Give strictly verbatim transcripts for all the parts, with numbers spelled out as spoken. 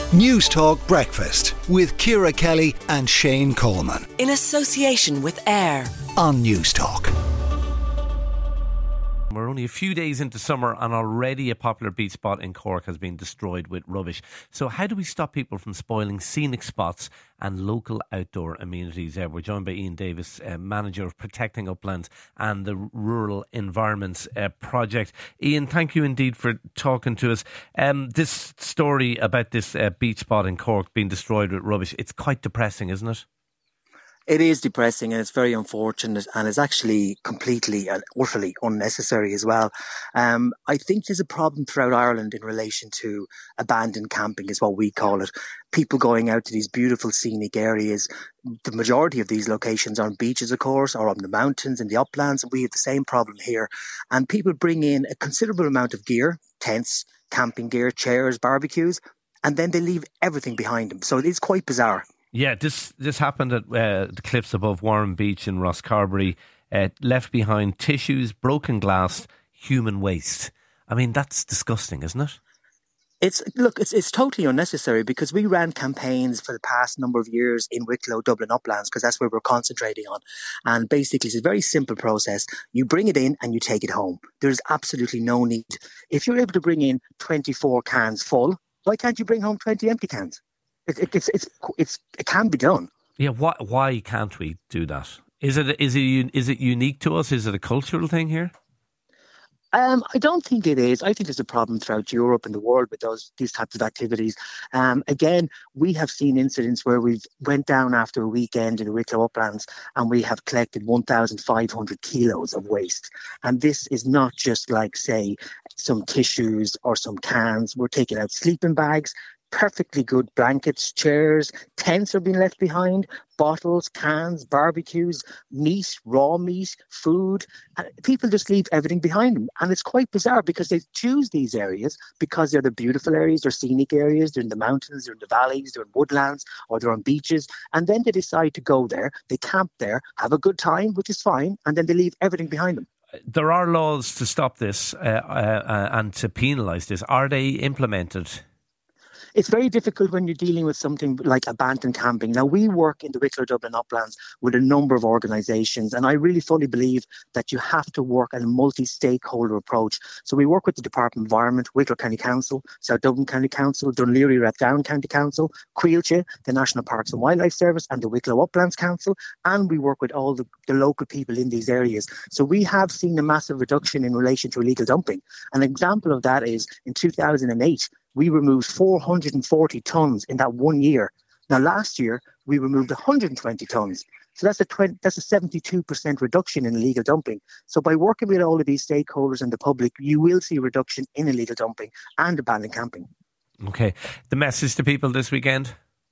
News Talk Breakfast with Ciara Kelly and Shane Coleman. In association with AIR on News Talk. We're only a few days into summer and already a popular beach spot in Cork has been destroyed with rubbish. So how do we stop people from spoiling scenic spots and local outdoor amenities? Uh, we're joined by Ian Davis, uh, Manager of Protecting Uplands and the Rural Environments uh, Project. Ian, thank you indeed for talking to us. Um, this story about this uh, beach spot in Cork being destroyed with rubbish, it's quite depressing, isn't it? It is depressing and it's very unfortunate, and it's actually completely and utterly unnecessary as well. Um, I think there's a problem throughout Ireland in relation to abandoned camping, is what we call it. People going out to these beautiful scenic areas. The majority of these locations are on beaches, of course, or on the mountains in the uplands. And we have the same problem here. And people bring in a considerable amount of gear, tents, camping gear, chairs, barbecues, and then they leave everything behind them. So it is quite bizarre. Yeah, this this happened at uh, the cliffs above Warren Beach in Rosscarbery. Uh, left behind tissues, broken glass, human waste. I mean, that's disgusting, isn't it? It's look, it's it's totally unnecessary, because we ran campaigns for the past number of years in Wicklow, Dublin Uplands, because that's where we're concentrating on. And basically, it's a very simple process. You bring it in and you take it home. There's absolutely no need. If you're able to bring in twenty-four cans full, why can't you bring home twenty empty cans? It, it, it's, it's, it's, it can be done. Yeah, why, why can't we do that? Is it, is it, is it unique to us? Is it a cultural thing here? Um, I don't think it is. I think there's a problem throughout Europe and the world with those these types of activities. Um, again, we have seen incidents where we've went down after a weekend in the Wicklow Uplands and we have collected one thousand five hundred kilos of waste. And this is not just like, say, some tissues or some cans. We're taking out sleeping bags, perfectly good blankets, chairs, tents are being left behind, bottles, cans, barbecues, meat, raw meat, food. And people just leave everything behind them. And it's quite bizarre, because they choose these areas because they're the beautiful areas, they're scenic areas, they're in the mountains, they're in the valleys, they're in woodlands, or they're on beaches. And then they decide to go there, they camp there, have a good time, which is fine, and then they leave everything behind them. There are laws to stop this uh, uh, and to penalise this. Are they implemented? It's very difficult when you're dealing with something like abandoned camping. Now, we work in the Wicklow Dublin Uplands with a number of organisations, and I really fully believe that you have to work on a multi-stakeholder approach. So we work with the Department of Environment, Wicklow County Council, South Dublin County Council, Dún Laoghaire Rathdown County Council, Coillte, the National Parks and Wildlife Service, and the Wicklow Uplands Council, and we work with all the, the local people in these areas. So we have seen a massive reduction in relation to illegal dumping. An example of that is in two thousand eight, we removed four hundred forty tonnes in that one year. Now, last year, we removed one hundred twenty tonnes. So that's a twenty, that's a seventy-two percent reduction in illegal dumping. So by working with all of these stakeholders and the public, you will see a reduction in illegal dumping and abandoned camping. Okay. The message to people this weekend?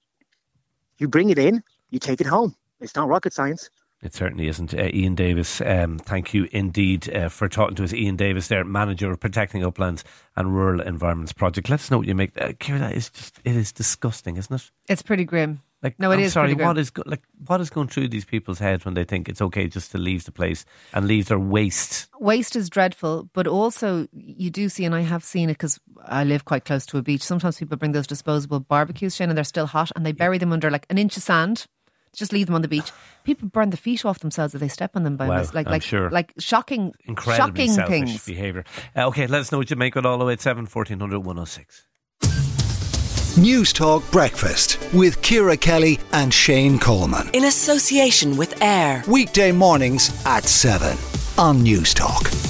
You bring it in, you take it home. It's not rocket science. It certainly isn't. Uh, Ian Davis, um, thank you indeed uh, for talking to us. Ian Davis there, Manager of Protecting Uplands and Rural Environments Project. Let us know what you make. Uh, Ciara, that is just, it is disgusting, isn't it? It's pretty grim. Like, no, it I'm is sorry, pretty grim. what is, go- like, what is going through these people's heads when they think it's okay just to leave the place and leave their waste? Waste is dreadful, but also you do see, and I have seen it because I live quite close to a beach, sometimes people bring those disposable barbecues, Shane, and they're still hot, and they bury them under like an inch of sand. Just leave them on the beach. People burn the feet off themselves if they step on them. By Wow, mis- like, I'm like, sure. like shocking, Incredibly shocking selfish things. behaviour. Uh, okay, let us know what you make of it all the way at seven fourteen hundred one oh six. News Talk Breakfast with Ciara Kelly and Shane Coleman. in association with AIR Weekday mornings at seven on News Talk.